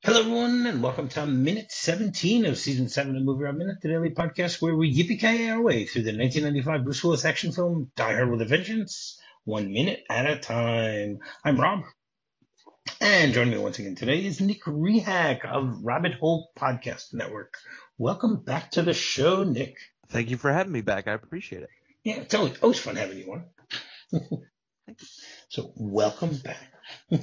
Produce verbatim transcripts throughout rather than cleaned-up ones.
Hello, everyone, and welcome to minute seventeen of season seven of Movie Round Minute, the daily podcast where we yippee-ki-yay our way through the nineteen ninety-five Bruce Willis action film Die Hard with a Vengeance, one minute at a time. I'm Rob, and joining me once again today is Nick Rehak of Rabbit Hole Podcast Network. Welcome back to the show, Nick. Thank you for having me back. I appreciate it. Yeah, it's always, always fun having you on. So, welcome back.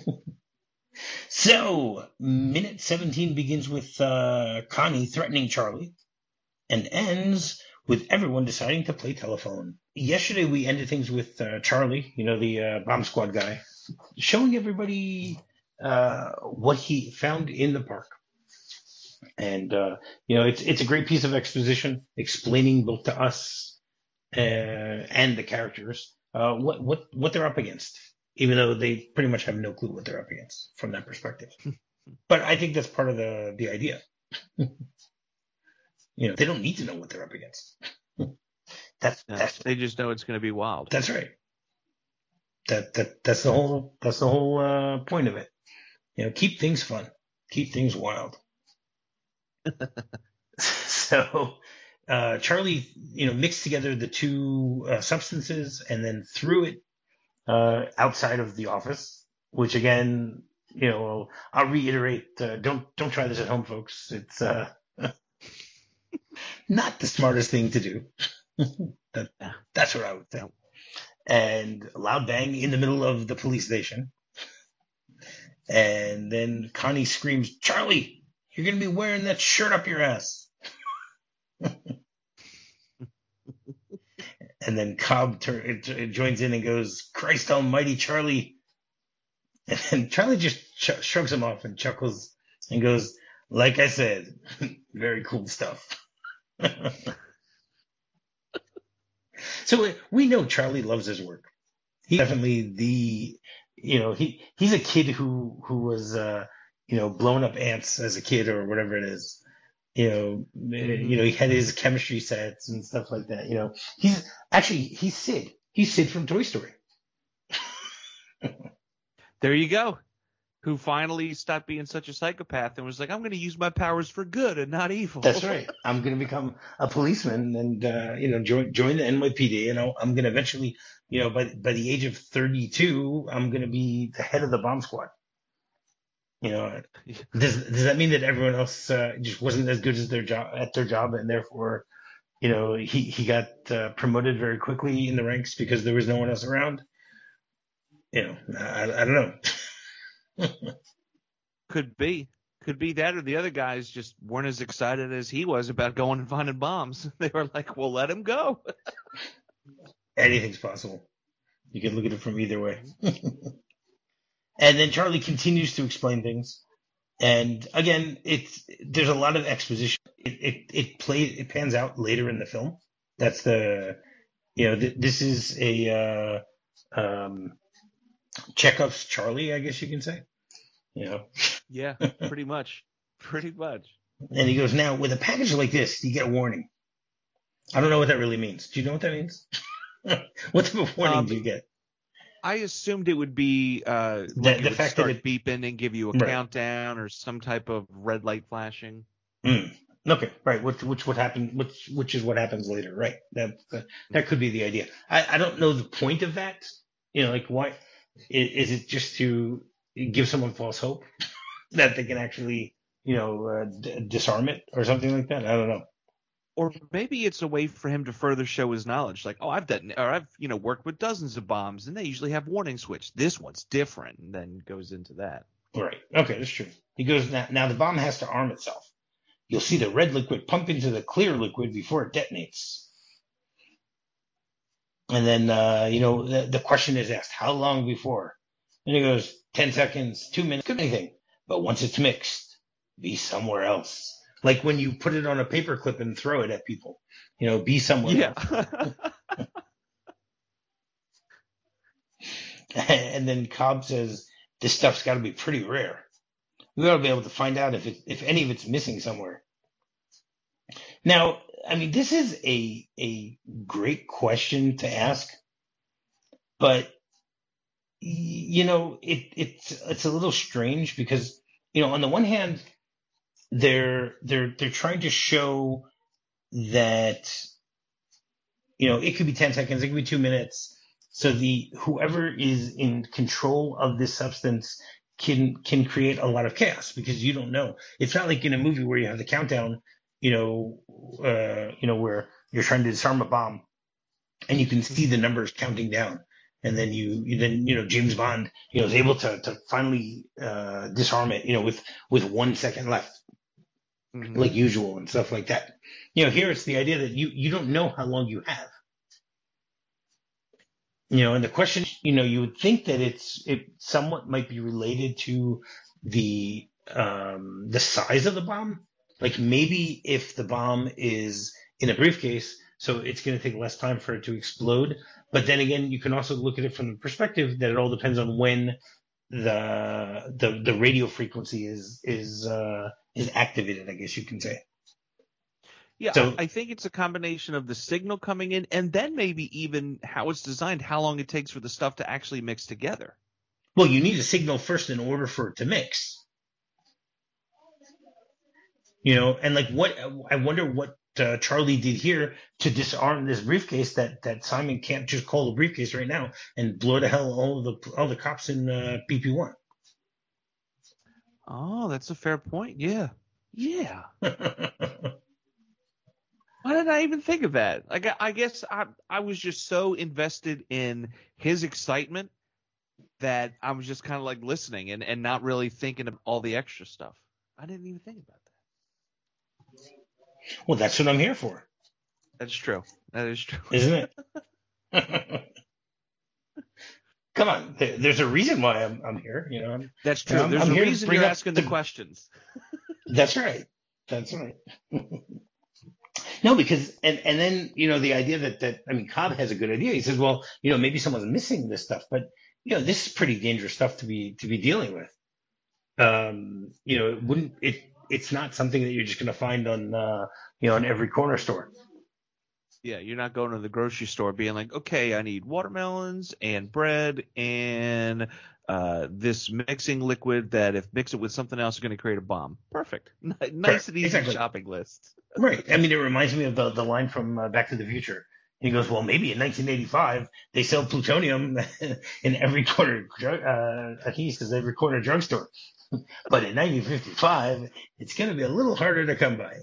So, minute seventeen begins with uh, Connie threatening Charlie and ends with everyone deciding to play telephone. Yesterday, we ended things with uh, Charlie, you know, the uh, bomb squad guy, showing everybody uh, what he found in the park. And, uh, you know, it's it's a great piece of exposition explaining both to us uh, and the characters uh, what, what, what they're up against. Even though they pretty much have no clue what they're up against from that perspective. But I think that's part of the, the idea. You know, they don't need to know what they're up against. That's, no, that's they just know it's going to be wild. That's right. That that that's the whole that's the whole uh, point of it. You know, keep things fun, keep things wild. So uh, Charlie, you know, mixed together the two uh, substances and then threw it Uh, outside of the office, which again, you know, I'll reiterate, uh, don't, don't try this at home, folks. It's, uh, not the smartest thing to do. that, that's what I would think. And a loud bang in the middle of the police station. And then Connie screams, "Charlie, you're going to be wearing that shirt up your ass." And then Cobb tur- joins in and goes, "Christ almighty, Charlie." And then Charlie just sh- shrugs him off and chuckles and goes, "Like I said, very cool stuff." So we know Charlie loves his work. He's definitely the, you know, he, he's a kid who, who was, uh, you know, blowing up ants as a kid or whatever it is. You know, mm-hmm. you know, he had his chemistry sets and stuff like that. You know, he's actually he's Sid. He's Sid from Toy Story. There you go. Who finally stopped being such a psychopath and was like, "I'm going to use my powers for good and not evil." That's right. I'm going to become a policeman and uh, you know join join the N Y P D. And I'll, I'm going to eventually, you know, by by the age of thirty-two, I'm going to be the head of the bomb squad. You know, does does that mean that everyone else uh, just wasn't as good as their job at their job, and therefore, you know, he he got uh, promoted very quickly in the ranks because there was no one else around? You know, I, I don't know. Could be, could be that, or the other guys just weren't as excited as he was about going and finding bombs. They were like, "Well, let him go." Anything's possible. You can look at it from either way. And then Charlie continues to explain things, and again, it's there's a lot of exposition. It it it plays it pans out later in the film. That's the you know th- this is a uh, um, Chekhov's Charlie, I guess you can say. You know. Yeah, pretty much, pretty much. And he goes, "Now with a package like this, you get a warning." I don't know what that really means. Do you know what that means? What type of warning um, do you get? I assumed it would be uh, like the, it the would fact start that it, beeping and give you a right. countdown or some type of red light flashing. Mm. Okay, right. Which which would happen? Which which is what happens later, right? That that, that could be the idea. I, I don't know the point of that. You know, like why is, is it just to give someone false hope that they can actually you know uh, d- disarm it or something like that? I don't know. Or maybe it's a way for him to further show his knowledge. Like, oh, I've done, or I've, you know, worked with dozens of bombs, and they usually have warning switch. This one's different, and then goes into that. Right. Okay, that's true. He goes now. Now the bomb has to arm itself. You'll see the red liquid pump into the clear liquid before it detonates. And then, uh, you know, the, the question is asked: how long before? And he goes, ten seconds, two minutes, could be anything. But once it's mixed, be somewhere else. Like when you put it on a paper clip and throw it at people, you know, be somewhere yeah. else. And then Cobb says, "This stuff's got to be pretty rare. We got to be able to find out if it, if any of it's missing somewhere." Now, I mean, this is a a great question to ask, but you know, it it's it's a little strange because you know, on the one hand, they're they're they're trying to show that, you know, it could be ten seconds, it could be two minutes. So the whoever is in control of this substance can can create a lot of chaos because you don't know. It's not like in a movie where you have the countdown, you know, uh, you know, where you're trying to disarm a bomb and you can see the numbers counting down. And then you, you then, you know, James Bond, you know, is able to, to finally, uh, disarm it, you know, with, with one second left, mm-hmm. like usual and stuff like that. You know, here it's the idea that you, you don't know how long you have. You know, and the question, you know, you would think that it's, it somewhat might be related to the, um, the size of the bomb. Like maybe if the bomb is in a briefcase, so it's going to take less time for it to explode. But then again, you can also look at it from the perspective that it all depends on when the the, the radio frequency is is uh, is activated, I guess you can say. Yeah, so, I think it's a combination of the signal coming in and then maybe even how it's designed, how long it takes for the stuff to actually mix together. Well, you need a signal first in order for it to mix. You know, and like what I wonder what uh, Charlie did here to disarm this briefcase that, that Simon can't just call the briefcase right now and blow to hell all the all the cops in uh, P P one. Oh, that's a fair point. Yeah, yeah. Why did I even think of that? Like, I guess I I was just so invested in his excitement that I was just kind of like listening and, and not really thinking of all the extra stuff. I didn't even think about that. Well, that's what I'm here for. That's true. That is true. Isn't it? Come on. There, there's a reason why I'm I'm here. You know. I'm, that's true. I'm, there's I'm a reason you're asking the, the questions. That's right. That's right. No, because and and then you know the idea that that I mean Cobb has a good idea. He says, well, you know, maybe someone's missing this stuff, but you know, this is pretty dangerous stuff to be to be dealing with. Um, you know, it wouldn't it. It's not something that you're just going to find on, uh, you know, in every corner store. Yeah, you're not going to the grocery store being like, okay, I need watermelons and bread and uh, this mixing liquid that if mix it with something else is going to create a bomb. Perfect. Nice right. and easy exactly. Shopping list. Right. I mean, it reminds me of the, the line from uh, Back to the Future. He goes, well, maybe in nineteen eighty-five they sell plutonium in every corner. Uh, he says every corner drugstore. But in nineteen fifty-five, it's going to be a little harder to come by.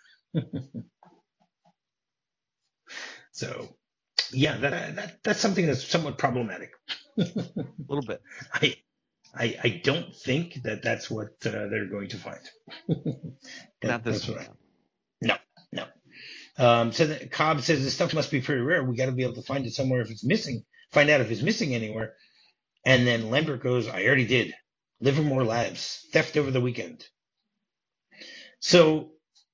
So, yeah, that, that that's something that's somewhat problematic. A little bit. I, I I don't think that that's what uh, they're going to find. that, Not this one. I, no, no. Um, so the, Cobb says this stuff must be pretty rare. We got to be able to find it somewhere if it's missing. Find out if it's missing anywhere. And then Lambert goes, I already did. Livermore Labs, theft over the weekend. So,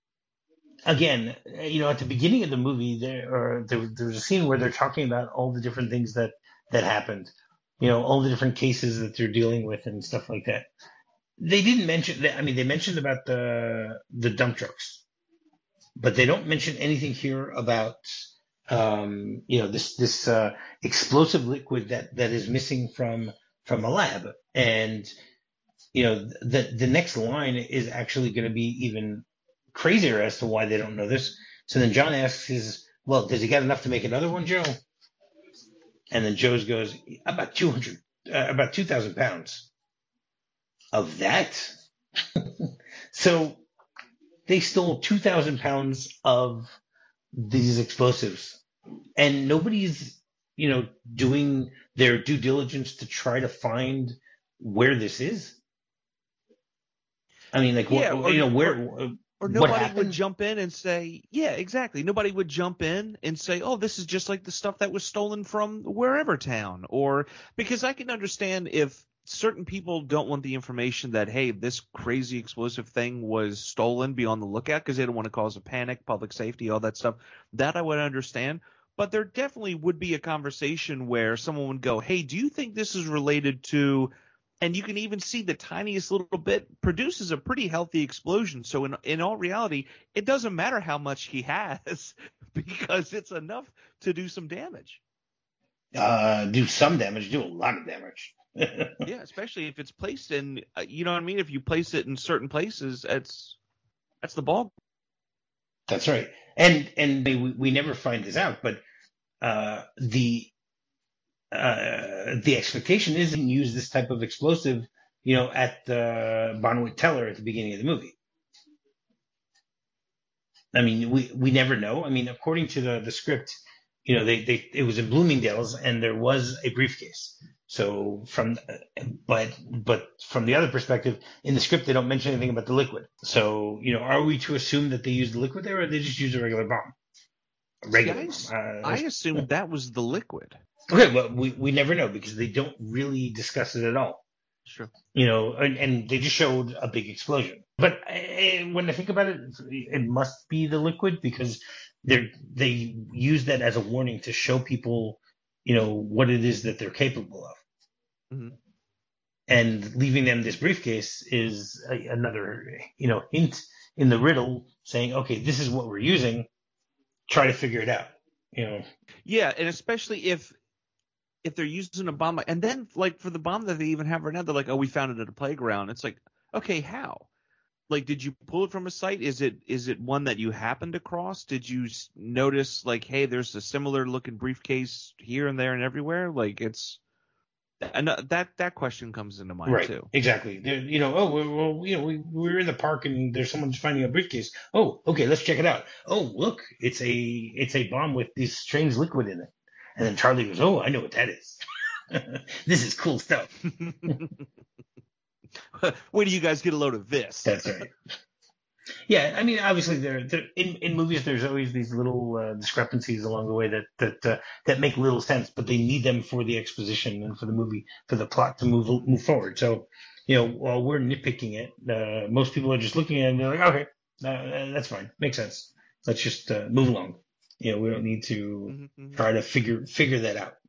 again, you know, at the beginning of the movie, there, or there, there's a scene where they're talking about all the different things that, that happened, you know, all the different cases that they're dealing with and stuff like that. They didn't mention, I mean, they mentioned about the the dump trucks, but they don't mention anything here about, um, you know, this this uh, explosive liquid that, that is missing from from a lab. And you know, the the next line is actually going to be even crazier as to why they don't know this. So then John asks his, well, does he got enough to make another one, Joe? And then Joe's goes, about two hundred, uh, about two thousand pounds of that. So they stole two thousand pounds of these explosives, and nobody's, you know, doing their due diligence to try to find where this is. I mean, like, yeah, what, or, you know, where, or, or nobody would jump in and say, yeah, exactly. Nobody would jump in and say, oh, this is just like the stuff that was stolen from wherever town. Or because I can understand if certain people don't want the information that, hey, this crazy explosive thing was stolen, be on the lookout because they don't want to cause a panic, public safety, all that stuff. That I would understand. But there definitely would be a conversation where someone would go, hey, do you think this is related to – and you can even see the tiniest little bit produces a pretty healthy explosion. So in in all reality, it doesn't matter how much he has because it's enough to do some damage. Uh, do some damage, do a lot of damage. Yeah, especially if it's placed in, uh, you know what I mean? If you place it in certain places, it's That's the ball. That's right. And and we, we never find this out, but uh, the uh, the expectation is to use this type of explosive, you know, at the Bonwit Teller at the beginning of the movie. I mean, we, we never know. I mean, according to the, the script, you know, they, they it was in Bloomingdale's and there was a briefcase. So from, but but from the other perspective, in the script they don't mention anything about the liquid. So you know, are we to assume that they used the liquid there, or they just used a regular bomb? A regular. See, bomb. I, uh, I assumed that was the liquid. Okay, well, we we never know because they don't really discuss it at all. Sure. You know, and, and they just showed a big explosion. But uh, when I think about it, it must be the liquid because they they use that as a warning to show people, you know, what it is that they're capable of. Mm-hmm. And leaving them this briefcase is a, another, you know, hint in the riddle saying, okay, this is what we're using. Try to figure it out. You know. Yeah, and especially if if they're using a bomb, and then like for the bomb that they even have right now, they're like, oh, we found it at a playground. It's like, okay, how? Like, did you pull it from a site? Is it is it one that you happened across? Did you notice like, hey, there's a similar looking briefcase here and there and everywhere? Like, it's and that that question comes into mind right, too. Exactly. They're, you know, oh, well, you know, we we're in the park and there's someone finding a briefcase. Oh, okay, let's check it out. Oh, look, it's a it's a bomb with this strange liquid in it. And then Charlie goes, oh, I know what that is. This is cool stuff. Where do you guys get a load of this? That's right. Yeah, I mean, obviously, there, there in, in movies, there's always these little uh, discrepancies along the way that that uh, that make little sense, but they need them for the exposition and for the movie, for the plot to move move forward. So, you know, while we're nitpicking it, uh, most people are just looking at it and they're like, okay, uh, that's fine, makes sense. Let's just uh, move along. You know, we don't need to mm-hmm. try to figure figure that out.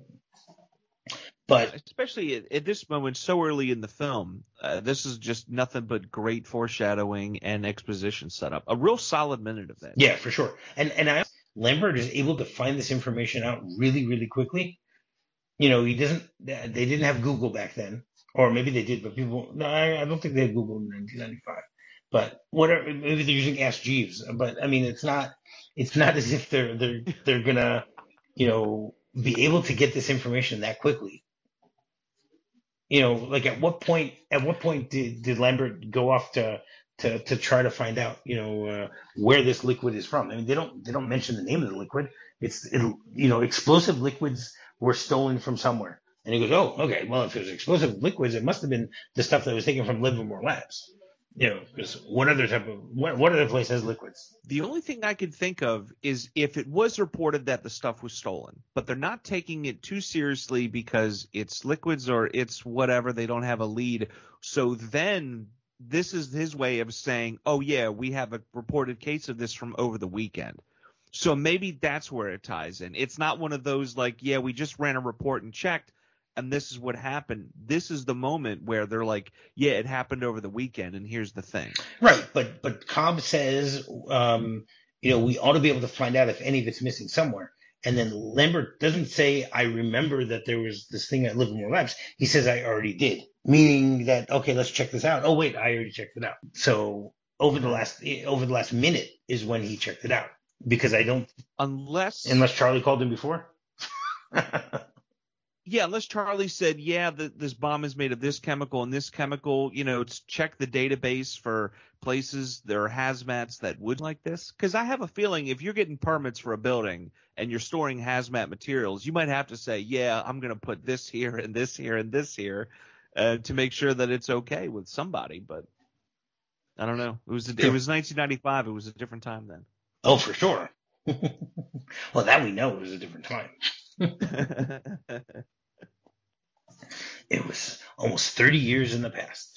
But especially at, at this moment, so early in the film, uh, this is just nothing but great foreshadowing and exposition setup. A real solid minute of that. Yeah, for sure. And and I Lambert is able to find this information out really, really quickly. You know, he doesn't. They didn't have Google back then, or maybe they did, but people. No, I, I don't think they had Google in nineteen ninety-five. But whatever, maybe they're using Ask Jeeves. But I mean, it's not. It's not as if they're they're they're gonna, you know, be able to get this information that quickly. You know, like at what point? At what point did, did Lambert go off to, to to try to find out, you know, uh, where this liquid is from? I mean, they don't they don't mention the name of the liquid. It's it, you know, explosive liquids were stolen from somewhere, and he goes, oh, okay. Well, if it was explosive liquids, it must have been the stuff that was taken from Livermore Labs. You know, because what other type of what what other place has liquids? The only thing I could think of is if it was reported that the stuff was stolen, but they're not taking it too seriously because it's liquids or it's whatever. They don't have a lead. So then this is his way of saying, oh, yeah, we have a reported case of this from over the weekend. So maybe that's where it ties in. It's not one of those like, yeah, we just ran a report and checked. And this is what happened. This is the moment where they're like, yeah, it happened over the weekend, and here's the thing. Right, but but Cobb says, um, you know, we ought to be able to find out if any of it's missing somewhere. And then Lambert doesn't say, I remember that there was this thing at Livermore Labs. He says, I already did, meaning that, okay, let's check this out. Oh, wait, I already checked it out. So over the last over the last minute is when he checked it out, because I don't unless unless Charlie called him before. Yeah, unless Charlie said, yeah, the, this bomb is made of this chemical and this chemical, you know, it's check the database for places there are hazmats that would like this. Because I have a feeling if you're getting permits for a building and you're storing hazmat materials, you might have to say, yeah, I'm going to put this here and this here and this here uh, to make sure that it's okay with somebody. But I don't know. It was a, it was nineteen ninety-five. It was a different time then. Oh, for sure. Well, that we know it was a different time. It was almost thirty years in the past.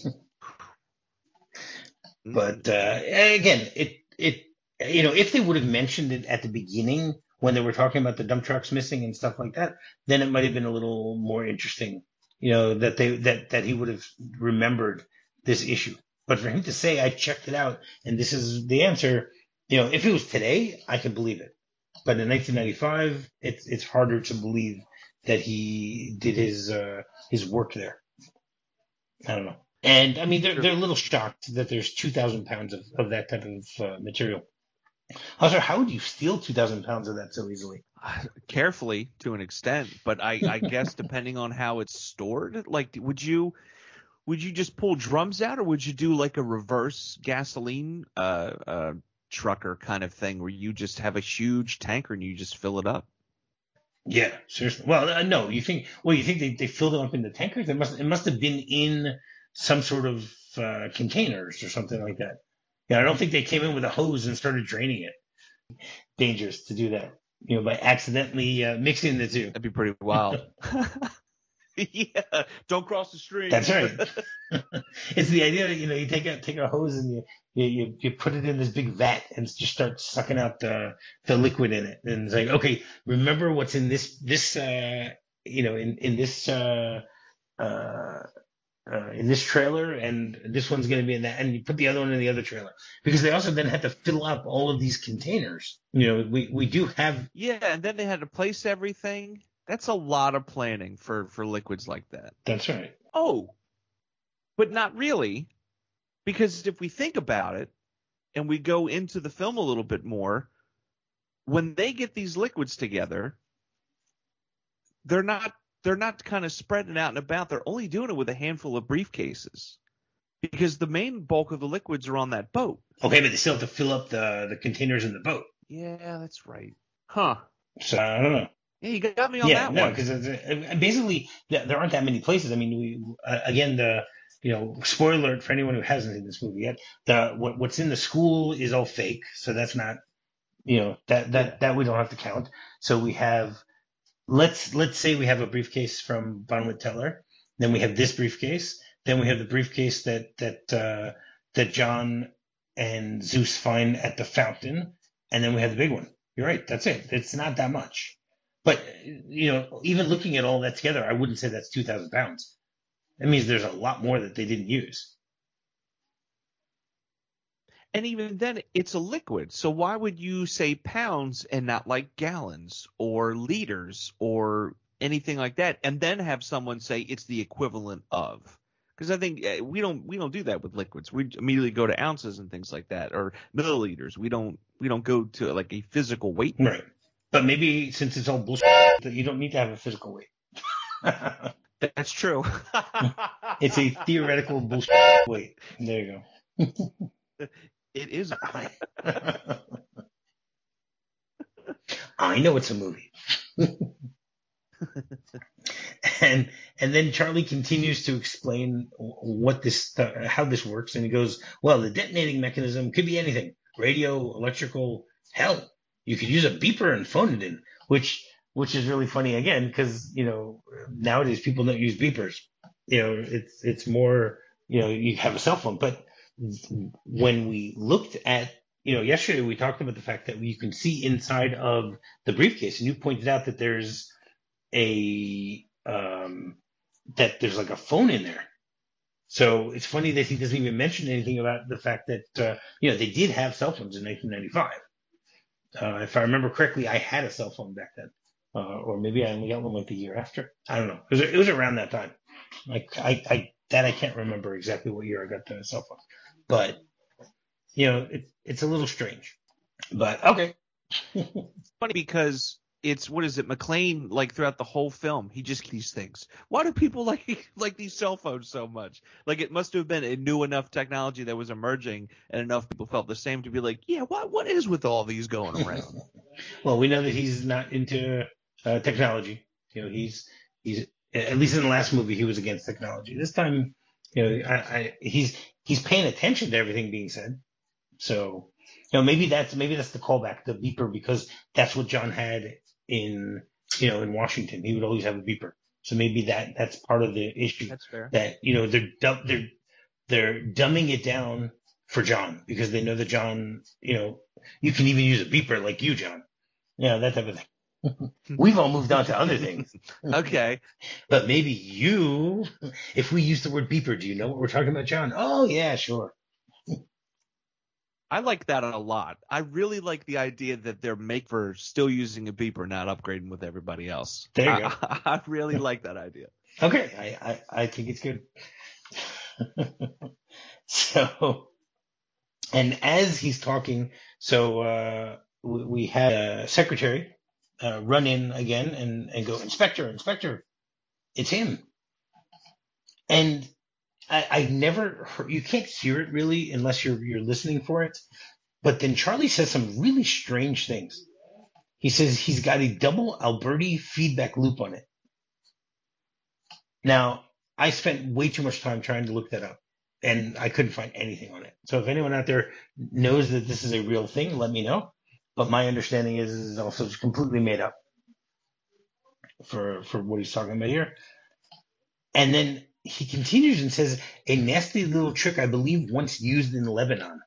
But uh, again, it it you know, if they would have mentioned it at the beginning when they were talking about the dump trucks missing and stuff like that, then it might have been a little more interesting. You know, that they that that he would have remembered this issue. But for him to say, I checked it out and this is the answer, you know, if it was today, I could believe it. But in nineteen ninety-five, it's it's harder to believe that he did his uh, his work there. I don't know. And I mean, they're they're a little shocked that there's two thousand pounds of, of that type of uh, material. Also, how would you steal two thousand pounds of that so easily? Carefully, to an extent, but I, I guess depending on how it's stored, like, would you would you just pull drums out, or would you do like a reverse gasoline uh, uh, trucker kind of thing, where you just have a huge tanker and you just fill it up? Yeah, seriously. Well, uh, no, you think? Well, you think they, they filled them up in the tankers? It must it must have been in some sort of uh, containers or something like that. Yeah, I don't think they came in with a hose and started draining it. Dangerous to do that, you know, by accidentally uh, mixing the two. That'd be pretty wild. Yeah, don't cross the stream. That's right. It's the idea that, you know, you take a take a hose and you you, you, you put it in this big vat and just start sucking out the the liquid in it, and it's like, okay, remember what's in this this uh, you know in in this uh, uh, uh, in this trailer, and this one's going to be in that, and you put the other one in the other trailer, because they also then had to fill up all of these containers. You know, we we do have yeah, and then they had to place everything. That's a lot of planning for, for liquids like that. That's right. Oh, but not really, because if we think about it and we go into the film a little bit more, when they get these liquids together, they're not they're not kind of spreading out and about. They're only doing it with a handful of briefcases, because the main bulk of the liquids are on that boat. Okay, but they still have to fill up the the containers in the boat. Yeah, that's right. Huh. So I don't know. Yeah, you got me on yeah, that no, one. because basically there aren't that many places. I mean, we uh, again the you know spoiler alert for anyone who hasn't seen this movie yet. The what, what's in the school is all fake, so that's not you know that that Yeah. that we don't have to count. So we have let's let's say we have a briefcase from Bonwit Teller, then we have this briefcase, then we have the briefcase that that uh, that John and Zeus find at the fountain, and then we have the big one. You're right, that's it. It's not that much. But, you know, even looking at all that together, I wouldn't say that's two thousand pounds. That means there's a lot more that they didn't use. And even then, it's a liquid. So why would you say pounds and not like gallons or liters or anything like that, and then have someone say it's the equivalent of? Because I think we don't we don't do that with liquids. We immediately go to ounces and things like that, or milliliters. We don't we don't go to like a physical weight. Right. But maybe since it's all bullshit, that you don't need to have a physical weight. That's true. It's a theoretical bullshit weight. There you go. It is. I know it's a movie. and and then Charlie continues to explain what this uh, how this works, and he goes, well, the detonating mechanism could be anything: radio, electrical, hell. You could use a beeper and phone it in, which which is really funny again, because you know nowadays people don't use beepers. You know, it's it's more you know you have a cell phone. But when we looked at you know yesterday, we talked about the fact that you can see inside of the briefcase, and you pointed out that there's a um, that there's like a phone in there. So it's funny that he doesn't even mention anything about the fact that uh, you know they did have cell phones in nineteen ninety-five. Uh, if I remember correctly, I had a cell phone back then, uh, or maybe I only got one like the year after. I don't know. It was, it was around that time. Like I, I, that I can't remember exactly what year I got the cell phone, but you know, it, it's a little strange. But okay. Funny because it's what is it? McClane, like throughout the whole film, he just these things. Why do people like like these cell phones so much? Like it must have been a new enough technology that was emerging, and enough people felt the same to be like, yeah, what what is with all these going around? Well, we know that he's not into uh, technology. You know, he's he's at least in the last movie he was against technology. This time, you know, I, I he's he's paying attention to everything being said. So, you know, maybe that's maybe that's the callback, the beeper, because that's what John had in you know in Washington. He would always have a beeper. So maybe that that's part of the issue. That's fair. That you know they're they're they're dumbing it down for John because they know that John, you know, you can even use a beeper like you, John. Yeah, that type of thing. We've all moved on to other things. Okay. But maybe you, if we use the word beeper, do you know what we're talking about, John? Oh, yeah, sure. I like that a lot. I really like the idea that they're make for still using a beeper, not upgrading with everybody else. There you I, go. I really like that idea. Okay, I, I, I think it's good. So, and as he's talking, so uh, we, we had a secretary uh, run in again and, and go, Inspector, Inspector, it's him. And I, I never heard, you can't hear it really unless you're you're listening for it. But then Charlie says some really strange things. He says he's got a double Alberti feedback loop on it. Now, I spent way too much time trying to look that up, and I couldn't find anything on it. So if anyone out there knows that this is a real thing, let me know. But my understanding is it's also just completely made up for for what he's talking about here. And then he continues and says, a nasty little trick I believe once used in Lebanon.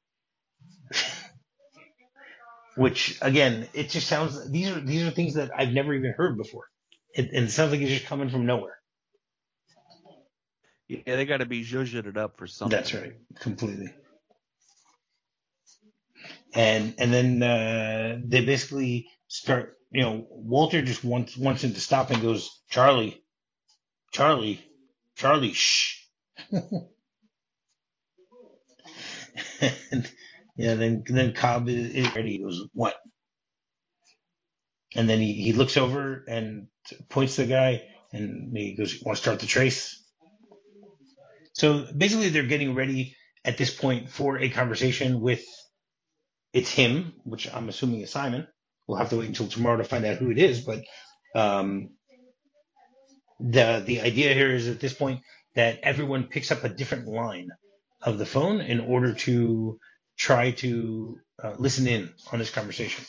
Which, again, it just sounds, these are these are things that I've never even heard before. It, and it sounds like it's just coming from nowhere. Yeah, they got to be zhuzhed it up for something. That's right, completely. And and then uh, they basically start, you know, Walter just wants wants him to stop and goes, Charlie, Charlie, Charlie, shh. And yeah, then then Cobb is, is ready. He goes, what? And then he, he looks over and points to the guy, and he goes, want to start the trace? So basically they're getting ready at this point for a conversation with, it's him, which I'm assuming is Simon. We'll have to wait until tomorrow to find out who it is, but um, the the idea here is at this point that everyone picks up a different line of the phone in order to try to uh, listen in on this conversation.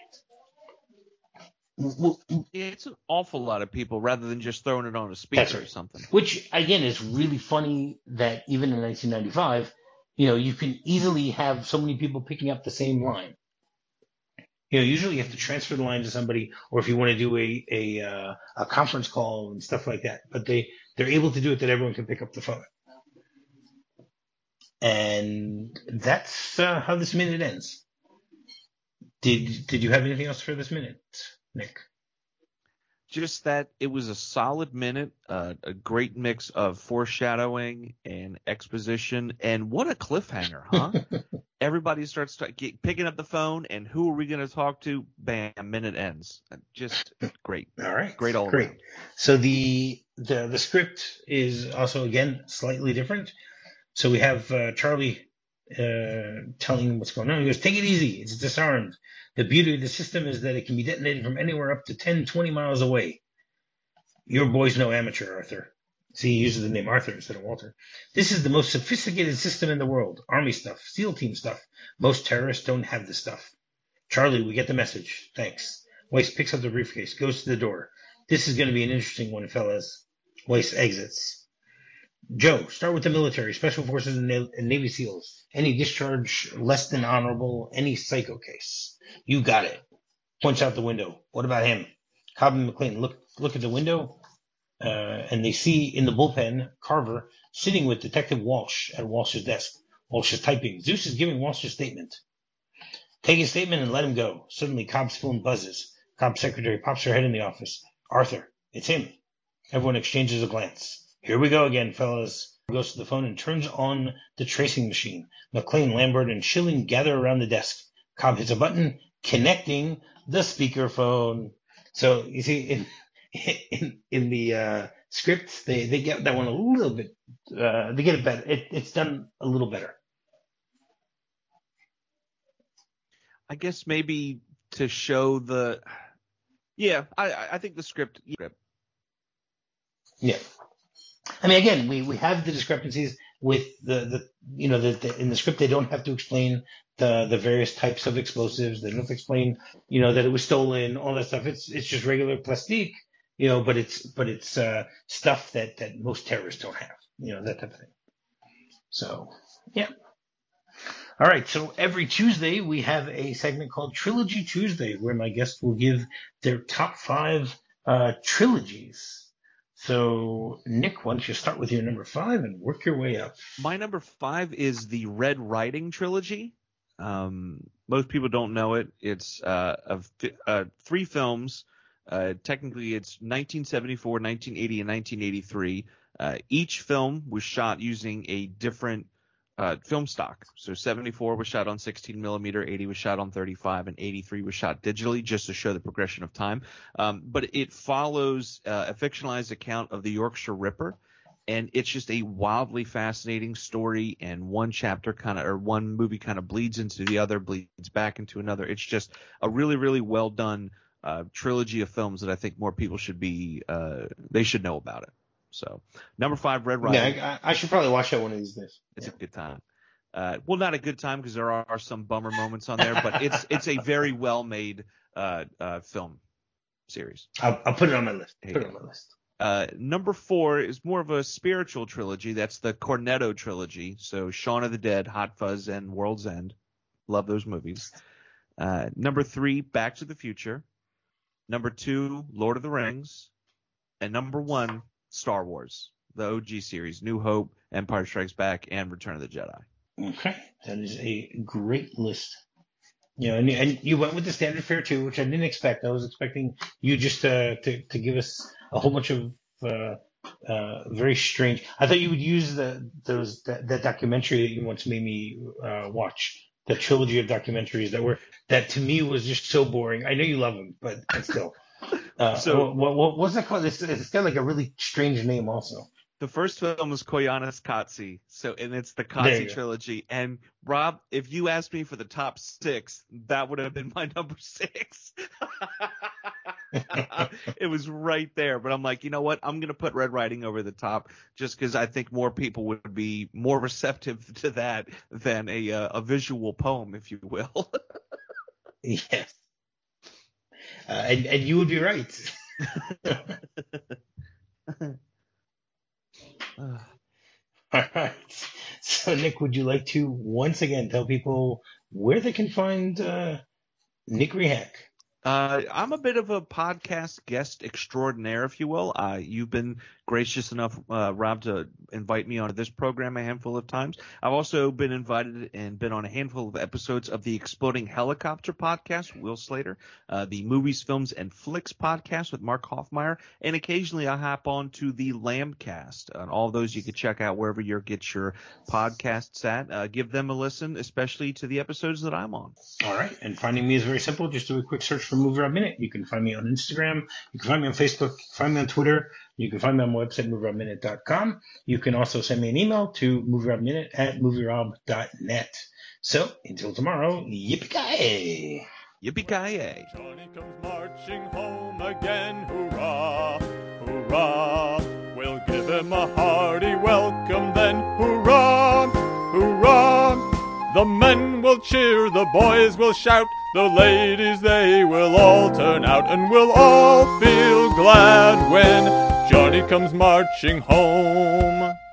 Well, it's an awful lot of people rather than just throwing it on a speaker right. or something. Which, again, is really funny that even in nineteen ninety-five, you know, you can easily have so many people picking up the same line. You know, usually you have to transfer the line to somebody, or if you want to do a a, uh, a conference call and stuff like that. But they, they're able to do it that everyone can pick up the phone. And that's uh, how this minute ends. Did Did you have anything else for this minute, Nick? Just that it was a solid minute, uh, a great mix of foreshadowing and exposition, and what a cliffhanger, huh? Everybody starts to get, picking up the phone, and who are we going to talk to? Bam, minute ends. Just great. All right, great all great. around. So the the the script is also again slightly different. So we have uh, Charlie uh, telling him what's going on. He goes, take it easy. It's disarmed. The beauty of the system is that it can be detonated from anywhere up to ten, twenty miles away. Your boy's no amateur, Arthur. See, he uses the name Arthur instead of Walter. This is the most sophisticated system in the world. Army stuff, SEAL team stuff. Most terrorists don't have this stuff. Charlie, we get the message. Thanks. Weiss picks up the briefcase, goes to the door. This is going to be an interesting one, fellas. Weiss exits. Joe, start with the military, Special Forces, and Navy SEALs. Any discharge less than honorable, any psycho case. You got it. Points out the window. What about him? Cobb and McLean look look at the window, uh, and they see in the bullpen Carver sitting with Detective Walsh at Walsh's desk. Walsh is typing. Zeus is giving Walsh a statement. Take his statement and let him go. Suddenly, Cobb's phone buzzes. Cobb's secretary pops her head in the office. Arthur, it's him. Everyone exchanges a glance. Here we go again, fellas. He goes to the phone and turns on the tracing machine. McLean, Lambert, and Schilling gather around the desk. Cobb hits a button, connecting the speakerphone. So you see, in in, in the uh, script, they, they get that one a little bit. Uh, they get it better. It, it's done a little better. I guess maybe to show the. Yeah, I I think the script. Yeah. I mean, again, we, we have the discrepancies with the, the you know, the, the, in the script, they don't have to explain the, the various types of explosives. They don't have to explain, you know, that it was stolen, all that stuff. It's, it's just regular plastique, you know, but it's, but it's, uh, stuff that, that most terrorists don't have, you know, that type of thing. So, yeah. All right. So every Tuesday we have a segment called Trilogy Tuesday, where my guests will give their top five, uh, trilogies. So, Nick, why don't you start with your number five and work your way up? My number five is the Red Riding trilogy. Um, most people don't know it. It's uh, of uh, three films Uh, technically, it's nineteen seventy-four, nineteen eighty, and nineteen eighty-three. Uh, each film was shot using a different uh, film stock. So seventy-four was shot on sixteen millimeter, eighty was shot on thirty-five, and eighty-three was shot digitally, just to show the progression of time. Um, but it follows uh, a fictionalized account of the Yorkshire Ripper. And it's just a wildly fascinating story, and one chapter kind of, or one movie kind of bleeds into the other, bleeds back into another. It's just a really, really well done uh, trilogy of films that I think more people should be, uh, they should know about it. So, number five, Red Riding. Yeah, I, I should probably watch that one of these days. It's yeah. a good time. Uh, well, not a good time because there are some bummer moments on there, but it's it's a very well made uh, uh, film series. I'll, I'll put it on my list. Put it go. on my list. Uh, number four is more of a spiritual trilogy. That's the Cornetto trilogy. So Shaun of the Dead, Hot Fuzz, and World's End. Love those movies. Uh, number three, Back to the Future. Number two, Lord of the Rings. And number one, Star Wars, the O G series, New Hope, Empire Strikes Back, and Return of the Jedi. Okay, that is a great list. You know, and, and you went with the standard fare too, which I didn't expect. I was expecting you just uh, to to give us a whole bunch of uh, uh, very strange. I thought you would use the those that, that documentary that you once made me uh, watch, the trilogy of documentaries that were that to me was just so boring. I know you love them, but still. Uh, so what, what what's that called? It's, it's got like a really strange name also. The first film is Koyaanisqatsi, Qatsi, so and it's the Qatsi trilogy. And Rob, if you asked me for the top six, that would have been my number six. It was right there, but I'm like, you know what? I'm gonna put Red Riding over the top just because I think more people would be more receptive to that than a uh, a visual poem, if you will. Yes, uh, and and you would be right. All right. So, Nick, would you like to once again tell people where they can find uh, Nick Rehak? Uh, I'm a bit of a podcast guest extraordinaire, if you will. Uh, you've been gracious enough, uh, Rob, to invite me onto this program a handful of times. I've also been invited and been on a handful of episodes of the Exploding Helicopter podcast, Will Slater, uh, the Movies, Films, and Flicks podcast with Mark Hoffmeyer, and occasionally I hop on to the Lambcast. And all of those you can check out wherever you get your podcasts at. Uh, give them a listen, especially to the episodes that I'm on. All right. And finding me is very simple. Just do a quick search for Movie Rob Minute. You can find me on Instagram. You can find me on Facebook. You can find me on Twitter. You can find me on my website, movie rob minute dot com. You can also send me an email to movierobminute at movierob dot net. So, until tomorrow, yippee-ki-yay! Yippee-ki-yay! Johnny comes marching home again, hurrah, hurrah. We'll give him a hearty welcome then, hurrah, hurrah. The men will cheer, the boys will shout, the ladies they will all turn out, and we'll all feel glad when Johnny comes marching home.